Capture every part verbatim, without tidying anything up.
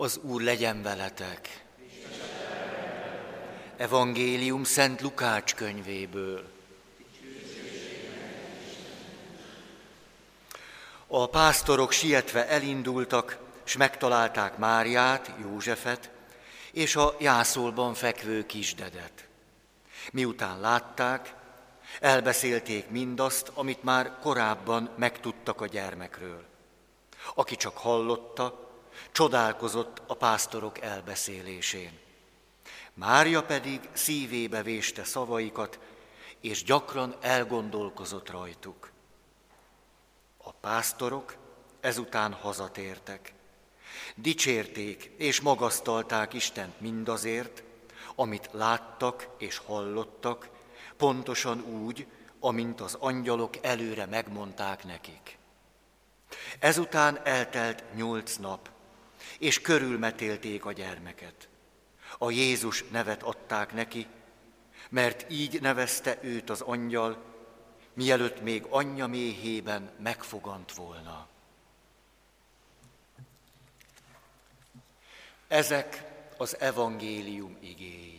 Az Úr legyen veletek. Evangélium Szent Lukács könyvéből. A pásztorok sietve elindultak, s megtalálták Máriát, Józsefet, és a jászolban fekvő kisdedet. Miután látták, elbeszélték mindazt, amit már korábban megtudtak a gyermekről. Aki csak hallotta, csodálkozott a pásztorok elbeszélésén. Mária pedig szívébe véste szavaikat, és gyakran elgondolkozott rajtuk. A pásztorok ezután hazatértek. Dicsérték és magasztalták Istent mindazért, amit láttak és hallottak, pontosan úgy, amint az angyalok előre megmondták nekik. Ezután eltelt nyolc nap, és körülmetélték a gyermeket. A Jézus nevet adták neki, mert így nevezte őt az angyal, mielőtt még anyja méhében megfogant volna. Ezek az evangélium igéi.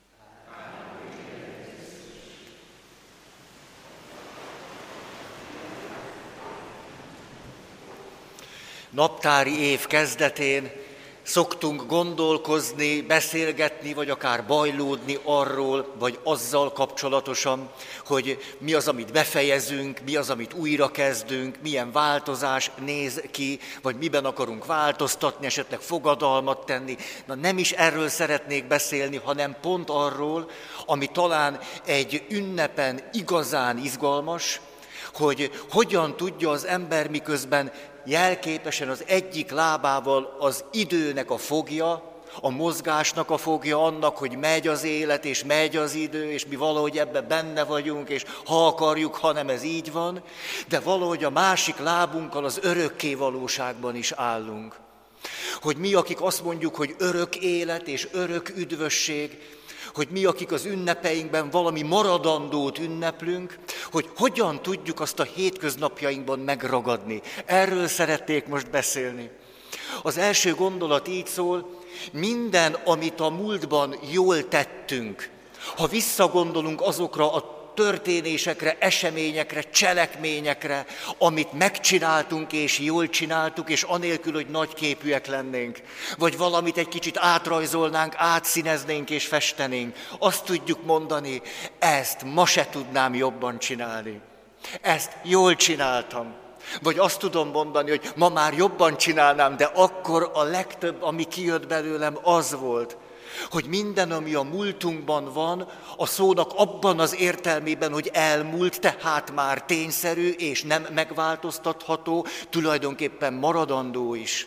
Naptári év kezdetén szoktunk gondolkozni, beszélgetni, vagy akár bajlódni arról, vagy azzal kapcsolatosan, hogy mi az, amit befejezünk, mi az, amit újra kezdünk, milyen változás néz ki, vagy miben akarunk változtatni, esetleg fogadalmat tenni. Na nem is erről szeretnék beszélni, hanem pont arról, ami talán egy ünnepen igazán izgalmas, hogy hogyan tudja az ember miközben jelképesen az egyik lábával az időnek a fogja, a mozgásnak a fogja, annak, hogy megy az élet, és megy az idő, és mi valahogy ebben benne vagyunk, és ha akarjuk, hanem ez így van, de valahogy a másik lábunkkal az örökké valóságban is állunk. Hogy mi, akik azt mondjuk, hogy örök élet és örök üdvösség, hogy mi, akik az ünnepeinkben valami maradandót ünneplünk, hogy hogyan tudjuk azt a hétköznapjainkban megragadni. Erről szeretnék most beszélni. Az első gondolat így szól, minden, amit a múltban jól tettünk, ha visszagondolunk azokra a történésekre, eseményekre, cselekményekre, amit megcsináltunk és jól csináltuk, és anélkül, hogy nagyképűek lennénk, vagy valamit egy kicsit átrajzolnánk, átszíneznénk és festenénk, azt tudjuk mondani, ezt ma se tudnám jobban csinálni. Ezt jól csináltam. Vagy azt tudom mondani, hogy ma már jobban csinálnám, de akkor a legtöbb, ami kijött belőlem, az volt, hogy minden, ami a múltunkban van, a szónak abban az értelmében, hogy elmúlt, tehát már tényszerű és nem megváltoztatható, tulajdonképpen maradandó is.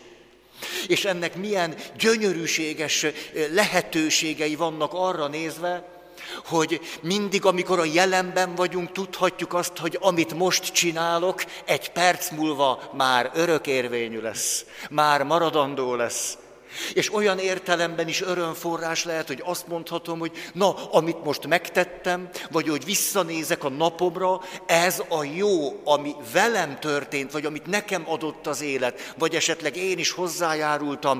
És ennek milyen gyönyörűséges lehetőségei vannak arra nézve, hogy mindig, amikor a jelenben vagyunk, tudhatjuk azt, hogy amit most csinálok, egy perc múlva már örökérvényű lesz, már maradandó lesz. És olyan értelemben is örömforrás lehet, hogy azt mondhatom, hogy na, amit most megtettem, vagy hogy visszanézek a napomra, ez a jó, ami velem történt, vagy amit nekem adott az élet, vagy esetleg én is hozzájárultam,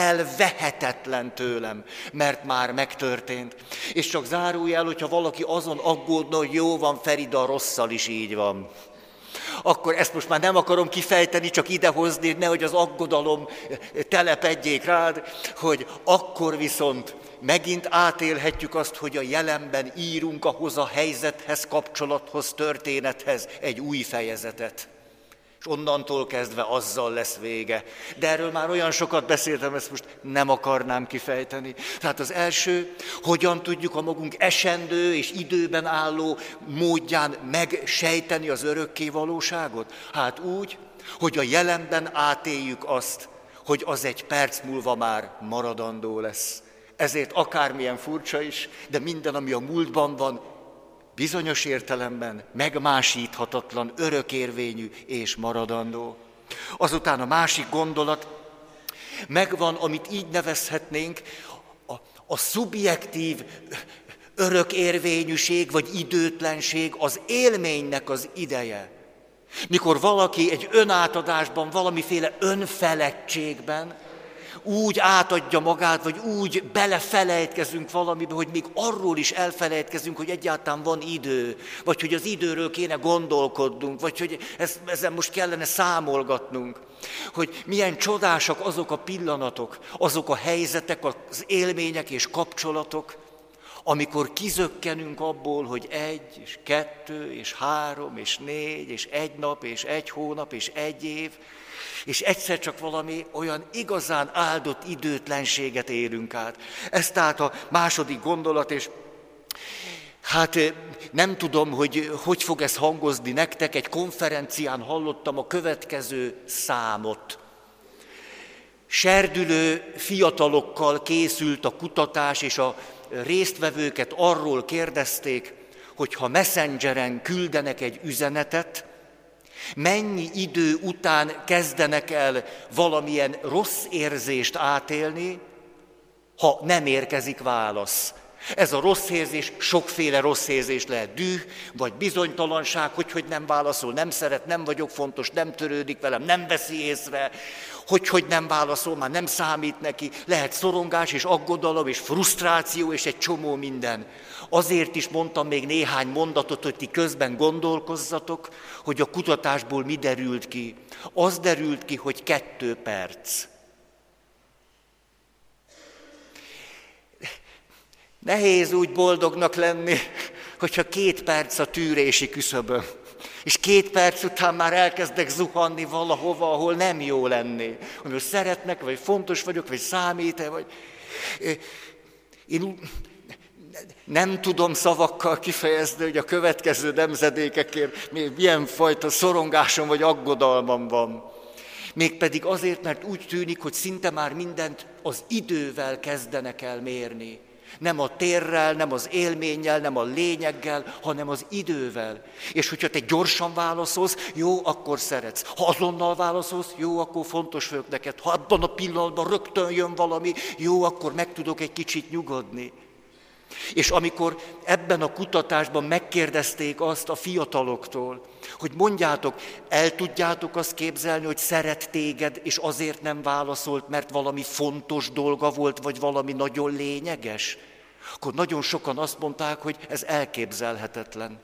elvehetetlen tőlem, mert már megtörtént. És csak zárójel, hogyha valaki azon aggódna, hogy jó van, Ferida, a rosszal is így van. Akkor ezt most már nem akarom kifejteni, csak idehozni, nehogy az aggodalom telepedjék rád, hogy akkor viszont megint átélhetjük azt, hogy a jelenben írunk ahhoz a helyzethez, kapcsolathoz, történethez egy új fejezetet. És onnantól kezdve azzal lesz vége. De erről már olyan sokat beszéltem, ezt most nem akarnám kifejteni. Tehát az első, hogyan tudjuk a magunk esendő és időben álló módján megsejteni az örökké valóságot? Hát úgy, hogy a jelenben átéljük azt, hogy az egy perc múlva már maradandó lesz. Ezért akármilyen furcsa is, de minden, ami a múltban van, bizonyos értelemben megmásíthatatlan, örökérvényű és maradandó. Azután a másik gondolat, megvan, amit így nevezhetnénk, a, a szubjektív örökérvényűség vagy időtlenség, az élménynek az ideje. Mikor valaki egy önátadásban, valamiféle önfeledtségben úgy átadja magát, vagy úgy belefelejtkezünk valamibe, hogy még arról is elfelejtkezünk, hogy egyáltalán van idő, vagy hogy az időről kéne gondolkodnunk, vagy hogy ezt, ezen most kellene számolgatnunk. Hogy milyen csodásak azok a pillanatok, azok a helyzetek, az élmények és kapcsolatok, amikor kizökkenünk abból, hogy egy, és kettő, és három, és négy, és egy nap, és egy hónap, és egy év, és egyszer csak valami olyan igazán áldott időtlenséget élünk át. Ez tehát a második gondolat, és hát nem tudom, hogy hogy fog ez hangozni nektek, egy konferencián hallottam a következő számot. Serdülő fiatalokkal készült a kutatás, és a résztvevőket arról kérdezték, hogy ha Messengeren küldenek egy üzenetet, mennyi idő után kezdenek el valamilyen rossz érzést átélni, ha nem érkezik válasz. Ez a rossz érzés, sokféle rossz érzés lehet, düh, vagy bizonytalanság, hogy, hogy nem válaszol, nem szeret, nem vagyok fontos, nem törődik velem, nem veszi észre, hogy, hogy nem válaszol, már nem számít neki, lehet szorongás és aggodalom és frusztráció és egy csomó minden. Azért is mondtam még néhány mondatot, hogy ti közben gondolkozzatok, hogy a kutatásból mi derült ki. Az derült ki, hogy kettő perc. Nehéz úgy boldognak lenni, hogyha két perc a tűrési küszöbön. És két perc után már elkezdek zuhanni valahova, ahol nem jó lenni. Hogy szeretnek, vagy fontos vagyok, vagy számít-e, vagy... Én nem tudom szavakkal kifejezni, hogy a következő nemzedékekért milyen fajta szorongásom vagy aggodalmam van. Mégpedig azért, mert úgy tűnik, hogy szinte már mindent az idővel kezdenek el mérni. Nem a térrel, nem az élménnyel, nem a lényeggel, hanem az idővel. És hogyha te gyorsan válaszolsz, jó, akkor szeretsz. Ha azonnal válaszolsz, jó, akkor fontos vagyok neked. Ha abban a pillanatban rögtön jön valami, jó, akkor meg tudok egy kicsit nyugodni. És amikor ebben a kutatásban megkérdezték azt a fiataloktól, hogy mondjátok, el tudjátok azt képzelni, hogy szeret téged, és azért nem válaszolt, mert valami fontos dolga volt, vagy valami nagyon lényeges, akkor nagyon sokan azt mondták, hogy ez elképzelhetetlen.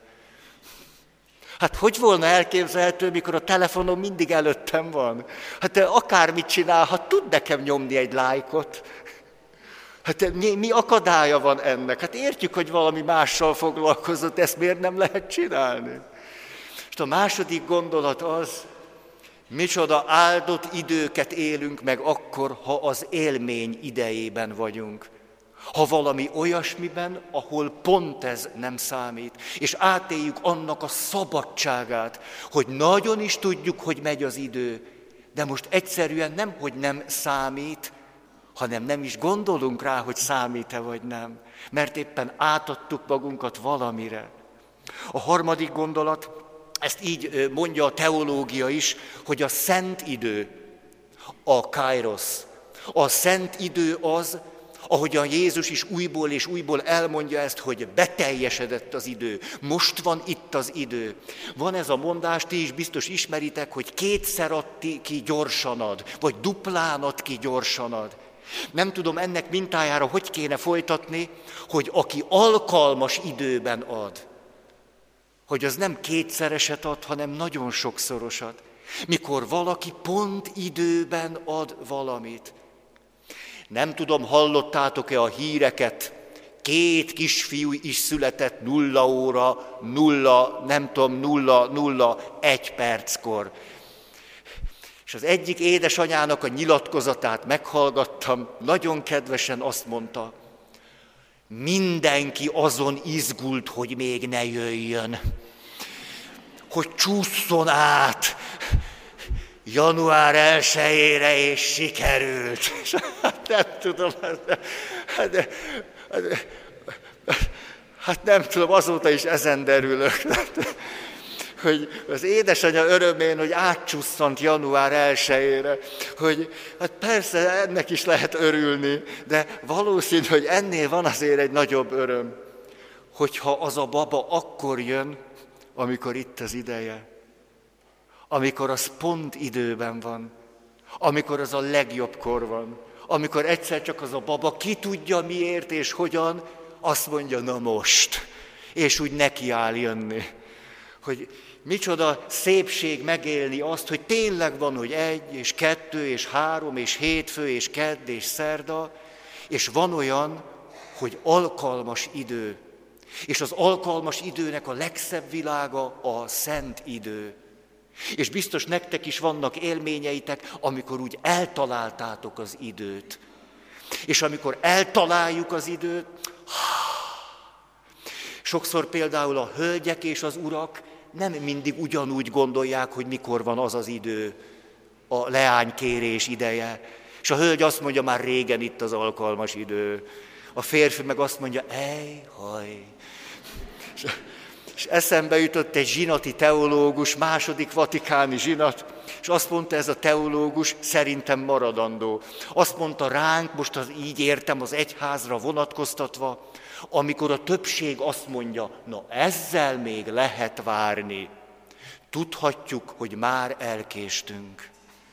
Hát hogy volna elképzelhető, mikor a telefonom mindig előttem van? Hát akármit csinál, ha tud nekem nyomni egy lájkot. Hát mi, mi akadálya van ennek? Hát értjük, hogy valami mással foglalkozott, ezt miért nem lehet csinálni? És a második gondolat az, micsoda áldott időket élünk meg akkor, ha az élmény idejében vagyunk. Ha valami olyasmiben, ahol pont ez nem számít, és átéljük annak a szabadságát, hogy nagyon is tudjuk, hogy megy az idő, de most egyszerűen nem, hogy nem számít, hanem nem is gondolunk rá, hogy számít-e vagy nem, mert éppen átadtuk magunkat valamire. A harmadik gondolat, ezt így mondja a teológia is, hogy a szent idő, a kairos, a szent idő az, ahogyan Jézus is újból és újból elmondja ezt, hogy beteljesedett az idő, most van itt az idő. Van ez a mondás, ti is biztos ismeritek, hogy kétszer ad ki gyorsan ad, vagy duplán ad ki gyorsan ad. Nem tudom ennek mintájára, hogy kéne folytatni, hogy aki alkalmas időben ad, hogy az nem kétszereset ad, hanem nagyon sokszorosat. Mikor valaki pont időben ad valamit. Nem tudom, hallottátok-e a híreket, két kisfiú is született nulla óra, nulla, nem tudom, nulla, nulla, egy perckor. És az egyik édesanyának a nyilatkozatát meghallgattam, nagyon kedvesen azt mondta, mindenki azon izgult, hogy még ne jöjjön, hogy csússzon át január elsejére, és sikerült. Hát nem tudom, hát, hát, hát nem tudom, azóta is ezen derülök. Hogy az édesanyja örömén, hogy átcsusszant január elsejére, hogy hát persze ennek is lehet örülni, de valószínű, hogy ennél van azért egy nagyobb öröm, hogyha az a baba akkor jön, amikor itt az ideje, amikor az pont időben van, amikor az a legjobb kor van, amikor egyszer csak az a baba ki tudja miért és hogyan, azt mondja, na most, és úgy nekiáll jönni. Hogy micsoda szépség megélni azt, hogy tényleg van, hogy egy, és kettő, és három, és hétfő, és kedd, és szerda, és van olyan, hogy alkalmas idő. És az alkalmas időnek a legszebb világa a szent idő. És biztos nektek is vannak élményeitek, amikor úgy eltaláltátok az időt. És amikor eltaláljuk az időt, sokszor például a hölgyek és az urak nem mindig ugyanúgy gondolják, hogy mikor van az az idő, a leánykérés ideje. És a hölgy azt mondja, már régen itt az alkalmas idő. A férfi meg azt mondja, ej, haj. És, és eszembe jutott egy zsinati teológus, második vatikáni zsinat, és azt mondta ez a teológus, szerintem maradandó. Azt mondta ránk, most az így értem az egyházra vonatkoztatva, amikor a többség azt mondja, na ezzel még lehet várni, tudhatjuk, hogy már elkéstünk.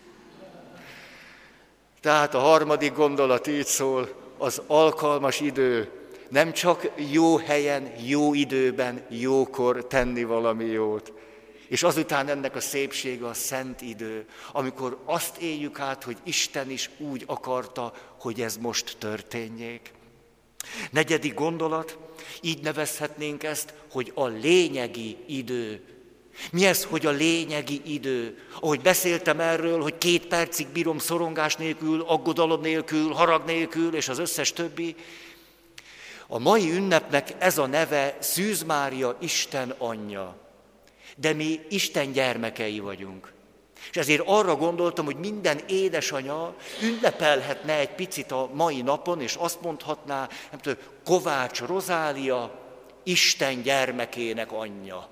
Tehát a harmadik gondolat így szól, az alkalmas idő, nem csak jó helyen, jó időben, jókor tenni valami jót. És azután ennek a szépsége a szent idő, amikor azt éljük át, hogy Isten is úgy akarta, hogy ez most történjék. Negyedik gondolat, így nevezhetnénk ezt, hogy a lényegi idő. Mi ez, hogy a lényegi idő? Ahogy beszéltem erről, hogy két percig bírom szorongás nélkül, aggodalom nélkül, harag nélkül, és az összes többi. A mai ünnepnek ez a neve Szűz Mária, Isten anyja. De mi Isten gyermekei vagyunk. És ezért arra gondoltam, hogy minden édesanya ünnepelhetne egy picit a mai napon, és azt mondhatná, nem tudom, Kovács Rozália, Isten gyermekének anyja.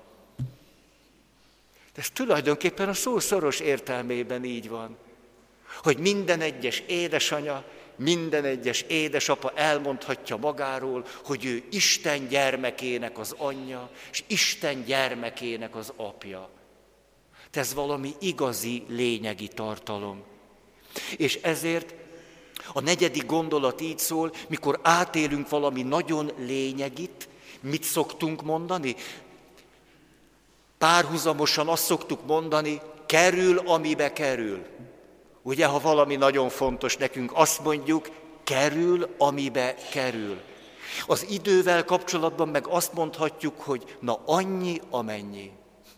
De ez tulajdonképpen a szó szoros értelmében így van, hogy minden egyes édesanya, minden egyes édesapa elmondhatja magáról, hogy ő Isten gyermekének az anyja, és Isten gyermekének az apja. De ez valami igazi, lényegi tartalom. És ezért a negyedik gondolat így szól, mikor átélünk valami nagyon lényegit, mit szoktunk mondani? Párhuzamosan azt szoktuk mondani, kerül, amibe kerül. Ugye, ha valami nagyon fontos nekünk, azt mondjuk, kerül, amibe kerül. Az idővel kapcsolatban meg azt mondhatjuk, hogy na annyi, amennyi.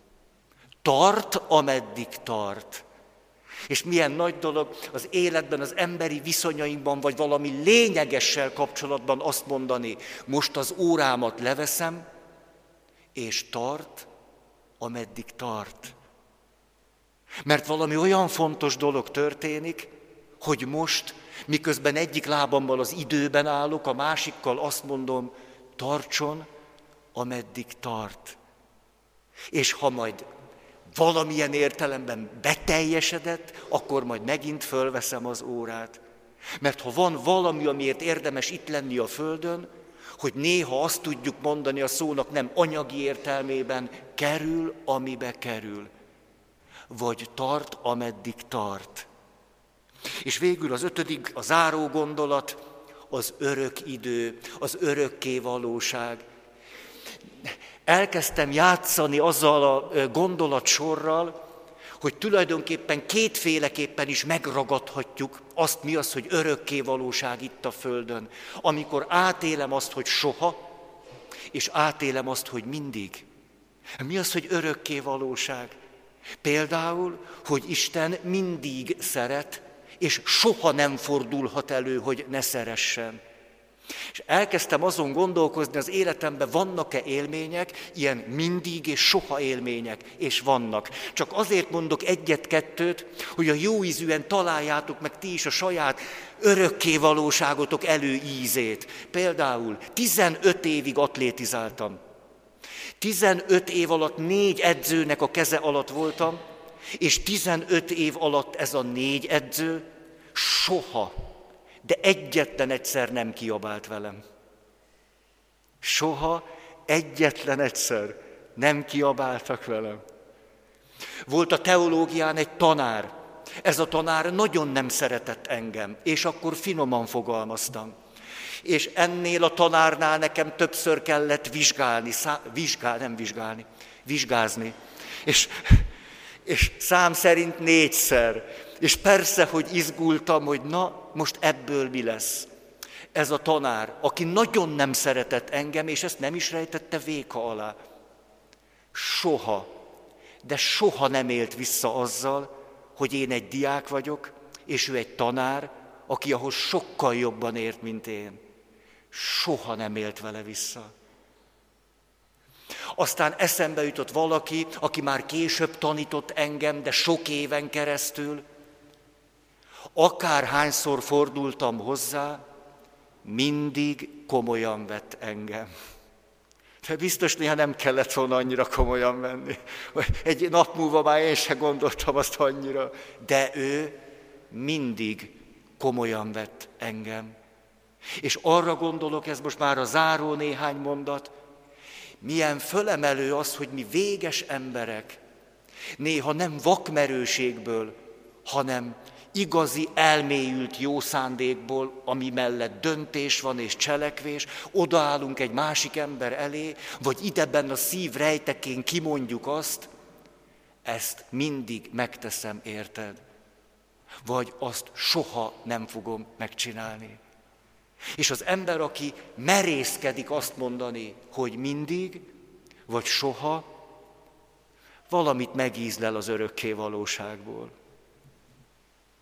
Tart, ameddig tart. És milyen nagy dolog az életben, az emberi viszonyainkban, vagy valami lényegessel kapcsolatban azt mondani, most az órámat leveszem, és tart, ameddig tart. Mert valami olyan fontos dolog történik, hogy most, miközben egyik lábammal az időben állok, a másikkal azt mondom, tartson, ameddig tart. És ha majd valamilyen értelemben beteljesedett, akkor majd megint fölveszem az órát. Mert ha van valami, amiért érdemes itt lenni a földön, hogy néha azt tudjuk mondani a szónak nem anyagi értelmében, kerül, amibe kerül. Vagy tart, ameddig tart. És végül az ötödik, a záró gondolat, az örök idő, az örökké valóság. Elkezdtem játszani azzal a gondolatsorral, hogy tulajdonképpen kétféleképpen is megragadhatjuk azt, mi az, hogy örökké valóság itt a Földön. Amikor átélem azt, hogy soha, és átélem azt, hogy mindig. Mi az, hogy örökké valóság? Például, hogy Isten mindig szeret, és soha nem fordulhat elő, hogy ne szeressen. És elkezdtem azon gondolkozni, az életemben vannak-e élmények, ilyen mindig és soha élmények, és vannak. Csak azért mondok egyet-kettőt, hogy a jó ízűen találjátok meg ti is a saját örökké valóságotok előízét. Például tizenöt évig atlétizáltam. tizenöt év alatt négy edzőnek a keze alatt voltam, és tizenöt év alatt ez a négy edző soha, de egyetlen egyszer nem kiabált velem. Soha, egyetlen egyszer nem kiabáltak velem. Volt a teológián egy tanár, Ez a tanár nagyon nem szeretett engem, és akkor finoman fogalmaztam. És ennél a tanárnál nekem többször kellett vizsgálni, szá, vizsgál, nem vizsgálni, vizsgázni. És, és szám szerint négyszer. És persze, hogy izgultam, hogy na, most ebből mi lesz. Ez a tanár, aki nagyon nem szeretett engem, és ezt nem is rejtette véka alá. Soha, de soha nem élt vissza azzal, hogy én egy diák vagyok, és ő egy tanár, aki ahhoz sokkal jobban ért, mint én. Soha nem élt vele vissza. Aztán eszembe jutott valaki, aki már később tanított engem, de sok éven keresztül. Akárhányszor fordultam hozzá, mindig komolyan vett engem. De biztos néha nem kellett volna annyira komolyan venni. Egy nap múlva már én sem gondoltam azt annyira. De ő mindig komolyan vett engem. És arra gondolok, ez most már a záró néhány mondat, milyen fölemelő az, hogy mi véges emberek, néha nem vakmerőségből, hanem igazi elmélyült jó szándékból, ami mellett döntés van és cselekvés, odaállunk egy másik ember elé, vagy ideben a szív rejtekén kimondjuk azt, ezt mindig megteszem, érted? Vagy azt soha nem fogom megcsinálni. És az ember, aki merészkedik azt mondani, hogy mindig, vagy soha, valamit megízlel az örökké valóságból.